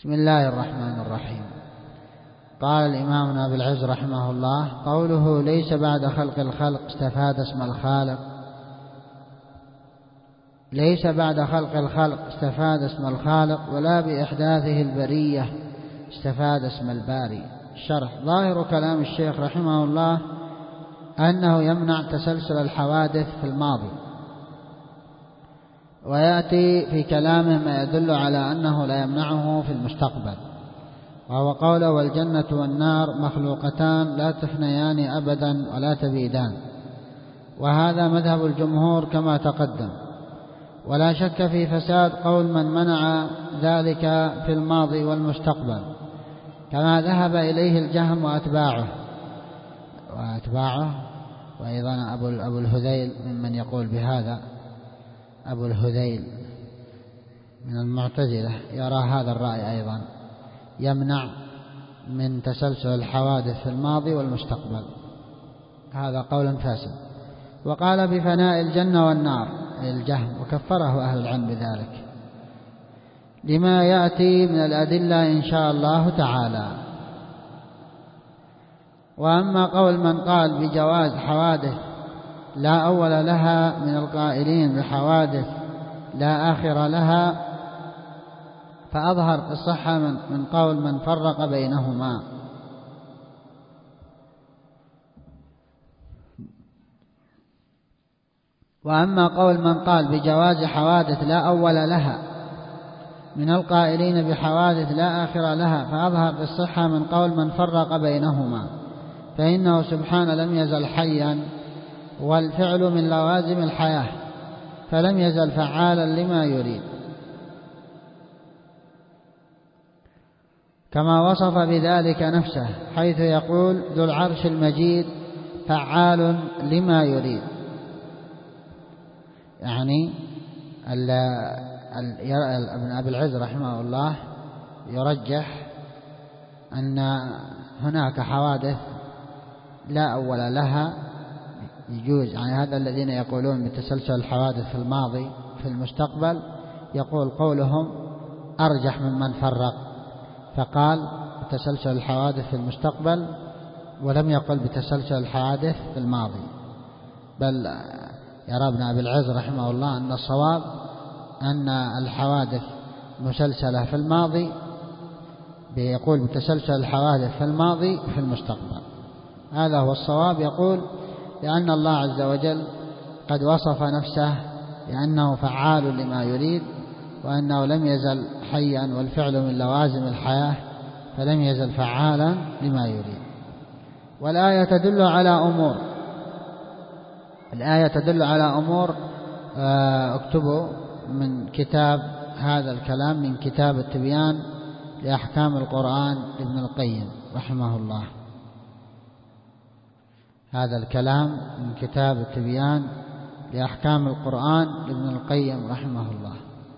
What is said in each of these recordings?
بسم الله الرحمن الرحيم. قال الإمام ابن أبي العز رحمه الله: قوله ليس بعد خلق الخلق استفاد اسم الخالق. ليس بعد خلق الخلق استفاد اسم الخالق، ولا بإحداثه البرية استفاد اسم الباري. الشرح: ظاهر كلام الشيخ رحمه الله أنه يمنع تسلسل الحوادث في الماضي، ويأتي في كلامه ما يدل على أنه لا يمنعه في المستقبل، وهو قوله: والجنة والنار مخلوقتان لا تفنيان أبدا ولا تبيدان. وهذا مذهب الجمهور كما تقدم، ولا شك في فساد قول من منع ذلك في الماضي والمستقبل، كما ذهب إليه الجهم وأتباعه وأيضا أبو الهذيل ممن يقول بهذا. أبو الهذيل من المعتزلة يرى هذا الرأي أيضا، يمنع من تسلسل الحوادث في الماضي والمستقبل، هذا قول فاسد. وقال بفناء الجنة والنار الجهم، وكفره أهل العلم بذلك لما يأتي من الأدلة إن شاء الله تعالى. وأما قول من قال بجواز حوادث لا أول لها من القائلين بحوادث لا آخر لها، فأظهر الصحة من قول من فرق بينهما. وأما قول من قال بجواز حوادث لا أول لها من القائلين بحوادث لا آخر لها، فأظهر الصحة من قول من فرق بينهما، فإنه سبحانه لم يزل حيا، والفعل من لوازم الحياة، فلم يزل فعالا لما يريد، كما وصف بذلك نفسه حيث يقول: ذو العرش المجيد فعال لما يريد. يعني ابن أبي العز رحمه الله يرجح أن هناك حوادث لا أول لها يجوز، يعني هذا الذين يقولون بتسلسل الحوادث في الماضي في المستقبل، يقول قولهم أرجح ممن فرق، فقال بتسلسل الحوادث في المستقبل ولم يقل بتسلسل الحوادث في الماضي. بل يرى ابن أبي العز رحمه الله أن الصواب أن الحوادث مسلسلة في الماضي، بيقول بتسلسل الحوادث في الماضي في المستقبل، هذا هو الصواب. يقول لأن الله عز وجل قد وصف نفسه لأنه فعال لما يريد، وأنه لم يزل حيا، والفعل من لوازم الحياة، فلم يزل فعالا لما يريد. والآية تدل على أمور، الآية تدل على أمور. اكتبوا من كتاب هذا الكلام من كتاب التبيان لأحكام القرآن لابن القيم رحمه الله. هذا الكلام من كتاب التبيان لأحكام القرآن لابن القيم رحمه الله.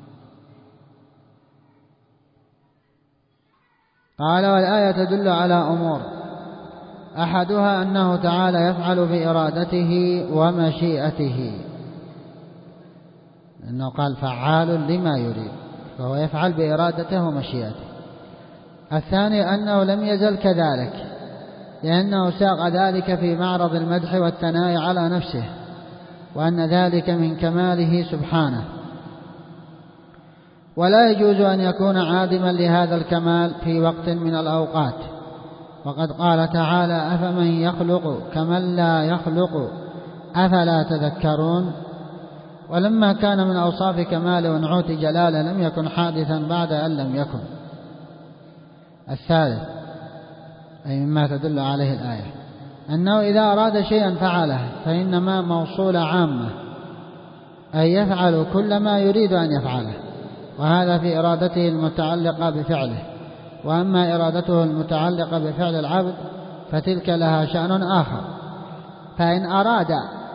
قال: والآية تدل على أمور، أحدها أنه تعالى يفعل بإرادته ومشيئته، لأنه قال فعال لما يريد، فهو يفعل بإرادته ومشيئته. الثاني أنه لم يزل كذلك، لأنه ساق ذلك في معرض المدح والثناء على نفسه، وأن ذلك من كماله سبحانه، ولا يجوز أن يكون عادما لهذا الكمال في وقت من الأوقات. وقد قال تعالى: أفمن يخلق كمن لا يخلق أفلا تذكرون. ولما كان من أوصاف كمال ونعوت جلاله لم يكن حادثا بعد أن لم يكن. الثالث أي مما تدل عليه الآية أنه إذا أراد شيئا فعله، فإنما موصول عامة، أي يفعل كل ما يريد أن يفعله، وهذا في إرادته المتعلقة بفعله. وأما إرادته المتعلقة بفعل العبد فتلك لها شأن آخر. فإن أراد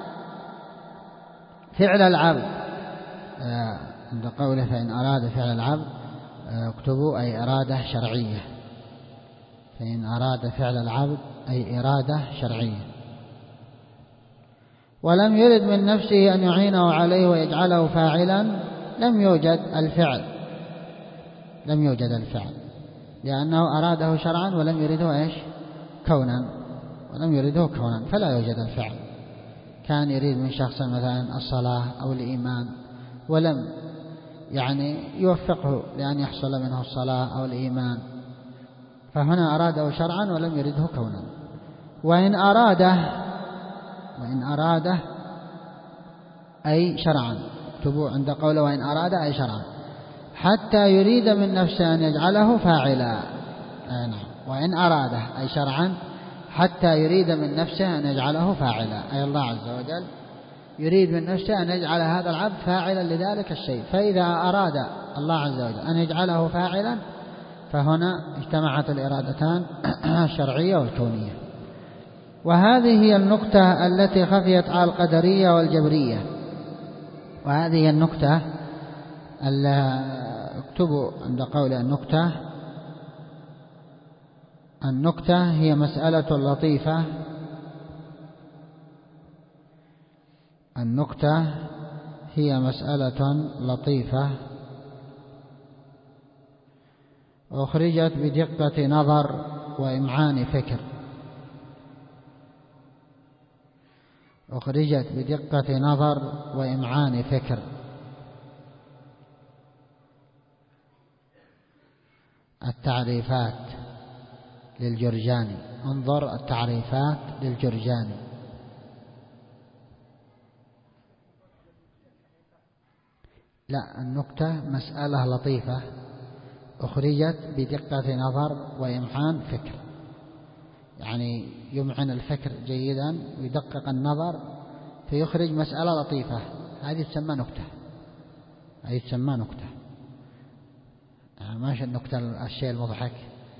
فعل العبد، عند قوله فإن أراد فعل العبد، اكتبوا أي إرادة شرعية، فإن أراد فعل العبد أي إرادة شرعية، ولم يرد من نفسه أن يعينه عليه ويجعله فاعلا، لم يوجد الفعل. لأنه أراده شرعا ولم يرده إيش؟ كونا، ولم يرده كونا، فلا يوجد الفعل. كان يريد من شخص مثلا الصلاة أو الإيمان ولم يوفقه لأن يحصل منه الصلاة أو الإيمان، فهنا أراده شرعا ولم يرده كونا. وإن أراده أي شرعا، اكتبوا عند قوله وإن أراد أي شرعا، حتى يريد من نفسه أن يجعله فاعلا. نعم، وإن أراده أي شرعا حتى يريد من نفسه أن يجعله فاعلا، أي الله عز وجل يريد من نفسه أن يجعل هذا العبد فاعلا لذلك الشيء. فإذا أراد الله عز وجل أن يجعله فاعلا فهنا اجتمعت الإرادتان الشرعية والكونية. وهذه هي النكتة التي خفيت على القدرية والجبرية. وهذه هي النكتة، اكتبوا عند قول النكتة هي مسألة لطيفة. النكتة هي مسألة لطيفة أخرجت بدقة نظر وإمعان فكر. أخرجت بدقة نظر وإمعان فكر. التعريفات للجرجاني، انظر التعريفات للجرجاني. لا، النكتة مسألة لطيفة أخرجت بدقة نظر وإمعان فكر، يعني يمعن الفكر جيدا ويدقق النظر فيخرج مسألة لطيفة، هذه تسمى نكتة. هذه تسمى نكتة، يعني ماشي النكتة الشيء المضحك.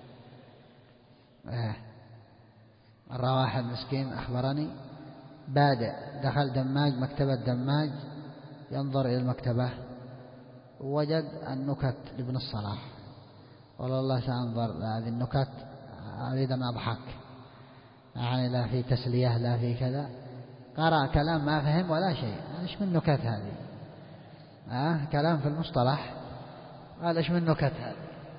مرة واحد مسكين أخبرني بادئ دخل دماج، مكتبة دماج، ينظر إلى المكتبة ووجد النكت لابن الصلاح. والله سأنظر هذه النكت، أريد أن أضحك، يعني لا في تسلية لا في كذا. قرأ كلام ما فهم ولا شيء، إيش من نكت هذه؟ كلام في المصطلح، قال إيش من نكت هذه؟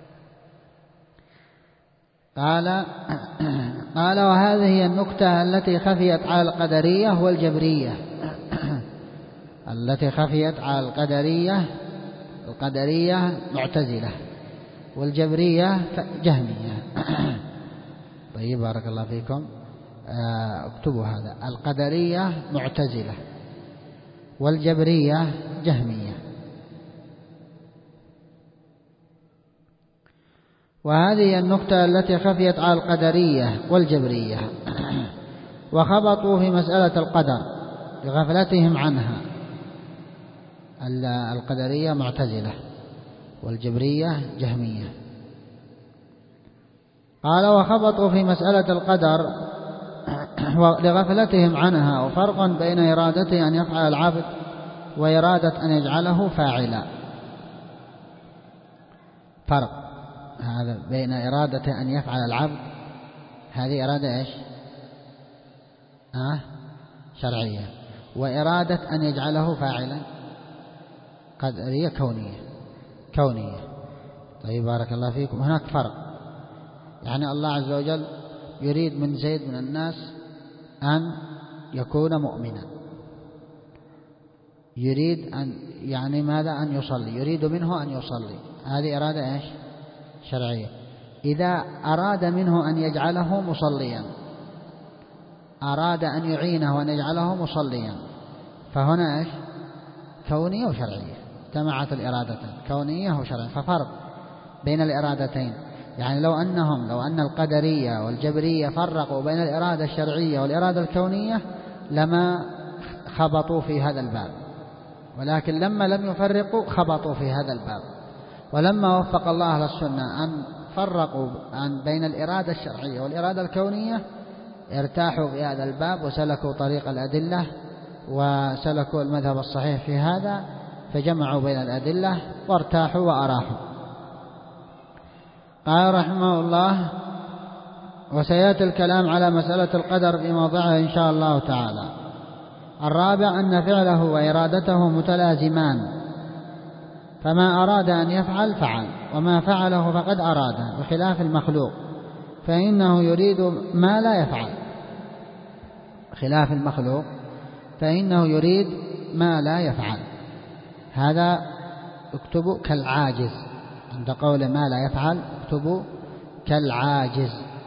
قال وهذه هي النكتة التي خفيت على القدرية والجبرية. التي خفيت على القدرية معتزلة، والجبرية جهمية. طيب بارك الله فيكم، اكتبوا هذا، القدرية معتزلة والجبرية جهمية. وهذه النكتة التي خفيت على القدرية والجبرية وخبطوا في مسألة القدر لغفلتهم عنها. القدرية معتزلة والجبرية جهمية. قال وخبطوا في مسألة القدر لغفلتهم عنها، وفرق بين إرادته أن يفعل العبد وإرادة أن يجعله فاعلا. فرق هذا بين إرادة أن يفعل العبد، هذه إرادة إيش؟ شرعية، وإرادة أن يجعله فاعلا قدرية كونية. طيب بارك الله فيكم، هناك فرق. يعني الله عز وجل يريد من زيد من الناس أن يكون مؤمنا، يريد أن ماذا؟ أن يصلي، يريد منه أن يصلي، هذه إرادة إيش؟ شرعية. إذا أراد منه أن يجعله مصليا، أراد أن يعينه وأن يجعله مصليا، فهنا إيش؟ كونية وشرعية، اجتمعت الإرادتين كونية وشرعية. ففرق بين الإرادتين، يعني لو أن القدرية والجبرية فرقوا بين الإرادة الشرعية والإرادة الكونية لما خبطوا في هذا الباب، ولكن لما لم يفرقوا خبطوا في هذا الباب. ولما وفق الله أهل السنة أن فرقوا بين الإرادة الشرعية والإرادة الكونية ارتاحوا في هذا الباب وسلكوا طريق الأدلة وسلكوا المذهب الصحيح في هذا، فجمعوا بين الأدلة وارتاحوا وأراحوا. قال رحمه الله وسيأتي الكلام على مسألة القدر في موضعه إن شاء الله تعالى. الرابع أن فعله وإرادته متلازمان، فما أراد أن يفعل فعل، وما فعله فقد أراده، بخلاف المخلوق فإنه يريد ما لا يفعل. خلاف المخلوق فإنه يريد ما لا يفعل. هذا اكتبوا كالعاجز، عند قول ما لا يفعل اكتبوا كالعاجز.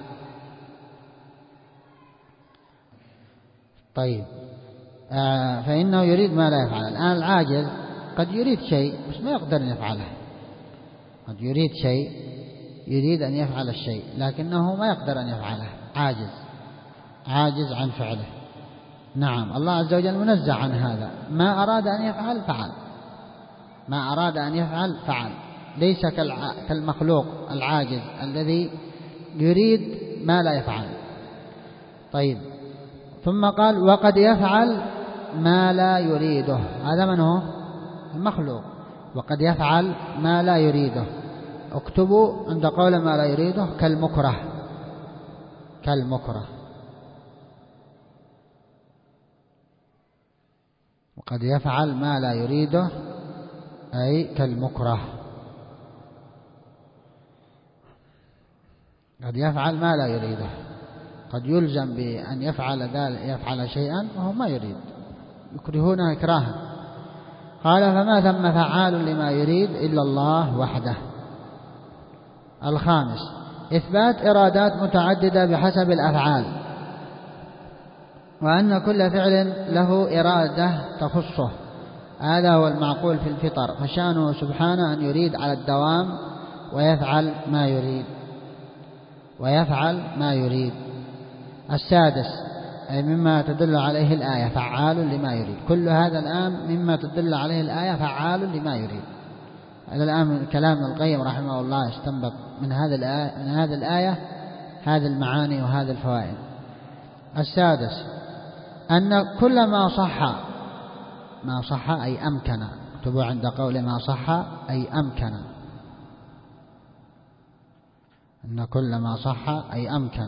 طيب، فإنه يريد ما لا يفعل. الآن العاجز قد يريد شيء بس ما يقدر أن يفعله، قد يريد شيء، يريد أن يفعل الشيء لكنه ما يقدر أن يفعله، عاجز عن فعله. نعم، الله عز وجل منزه عن هذا، ما أراد أن يفعل فعل، ما أراد أن يفعل فعل، ليس كالمخلوق العاجز الذي يريد ما لا يفعل. طيب، ثم قال وقد يفعل ما لا يريده. هذا من هو؟ المخلوق. وقد يفعل ما لا يريده، اكتبوا عند قول ما لا يريده كالمكره. وقد يفعل ما لا يريده أي كالمكره. قد يفعل ما لا يريده، قد يلزم بأن يفعل شيئا وهو ما يريد، يكرهونه إكراها. قال فما ثم فعال لما يريد إلا الله وحده. الخامس إثبات إرادات متعددة بحسب الأفعال، وأن كل فعل له إرادة تخصه، هذا هو المعقول في الفطر، فشأنه سبحانه أن يريد على الدوام ويفعل ما يريد. السادس أي مما تدل عليه الآية فعال لما يريد. كل هذا الآن مما تدل عليه الآية فعال لما يريد. هذا الآن من كلام ابن القيم رحمه الله استنبط من هذه الآية هذه المعاني وهذه الفوائد. السادس أن كل ما صح أي أمكن، اكتبوا عند قول ما صح أي أمكن، أن كل ما صح أي أمكن،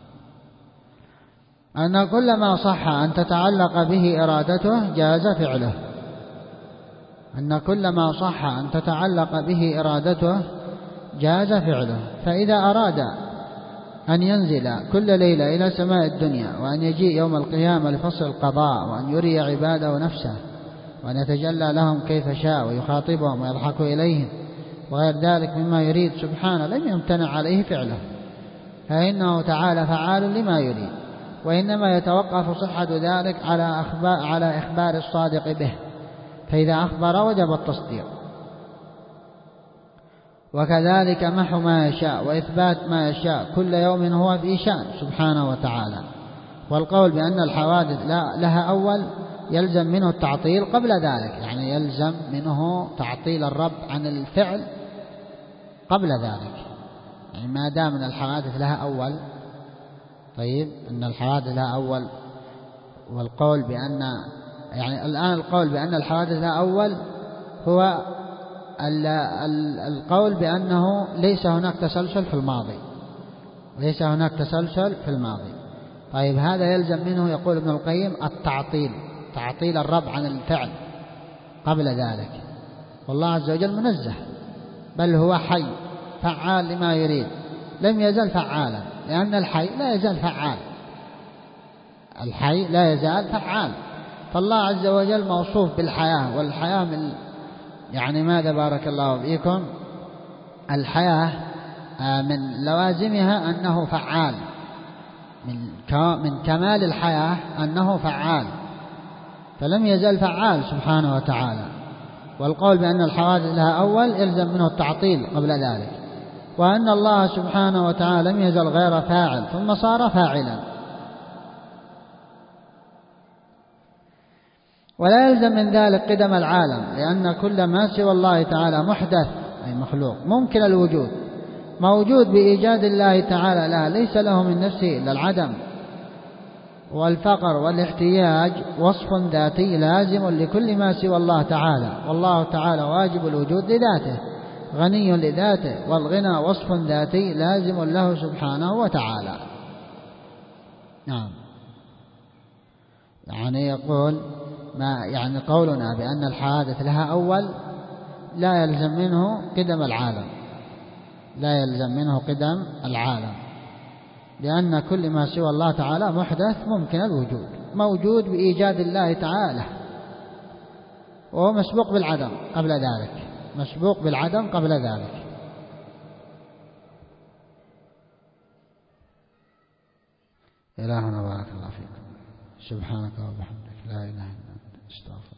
أن كل ما صح أن تتعلق به إرادته جاز فعله، أن كل ما صح أن تتعلق به إرادته جاز فعله. فإذا أراد أن ينزل كل ليلة إلى سماء الدنيا، وأن يجيء يوم القيامة لفصل القضاء، وأن يري عباده نفسه، وأن يتجلى لهم كيف شاء ويخاطبهم ويضحك إليهم وغير ذلك مما يريد سبحانه، لم يمتنع عليه فعله، فإنه تعالى فعال لما يريد، وإنما يتوقف صحة ذلك على إخبار الصادق به، فإذا أخبر وجب التصديق. وكذلك محو ما يشاء وإثبات ما يشاء، كل يوم هو في شأن سبحانه وتعالى. والقول بأن الحوادث لها أول يلزم منه التعطيل قبل ذلك، يعني يلزم منه تعطيل الرب عن الفعل قبل ذلك، يعني ما دام أن الحوادث لها أول. طيب، أن الحوادث لها أول، والقول بأن يعني الآن القول بأن الحوادث لها أول هو القول بأنه ليس هناك تسلسل في الماضي، طيب هذا يلزم منه يقول ابن القيم تعطيل الرب عن الفعل قبل ذلك. والله عز وجل منزه، بل هو حي فعال لما يريد، لم يزل فعالا، لأن الحي لا يزال فعال. فالله عز وجل موصوف بالحياة، والحياة من يعني ماذا بارك الله فيكم؟ الحياة من لوازمها أنه فعال، من كمال الحياة أنه فعال، فلم يزل فعال سبحانه وتعالى. والقول بأن الحوادث لها أول يلزم منه التعطيل قبل ذلك، وأن الله سبحانه وتعالى لم يزل غير فاعل ثم صار فاعلا. ولا يلزم من ذلك قدم العالم، لأن كل ما سوى الله تعالى محدث أي مخلوق ممكن الوجود، موجود بإيجاد الله تعالى لا، ليس له من نفسه إلا العدم والفقر والاحتياج، وصف ذاتي لازم لكل ما سوى الله تعالى، والله تعالى واجب الوجود لذاته، غني لذاته، والغنى وصف ذاتي لازم له سبحانه وتعالى. نعم، يعني يقول ما يعني قولنا بأن الحوادث لها أول لا يلزم منه قدم العالم، لا يلزم منه قدم العالم، لأن كل ما سوى الله تعالى محدث ممكن الوجود، موجود بإيجاد الله تعالى، وهو مسبوق بالعدم قبل ذلك، مسبوق بالعدم قبل ذلك. إلهنا بارك الله فيكم، سبحانك وبحمدك، لا إله إلا أنت، استغفر.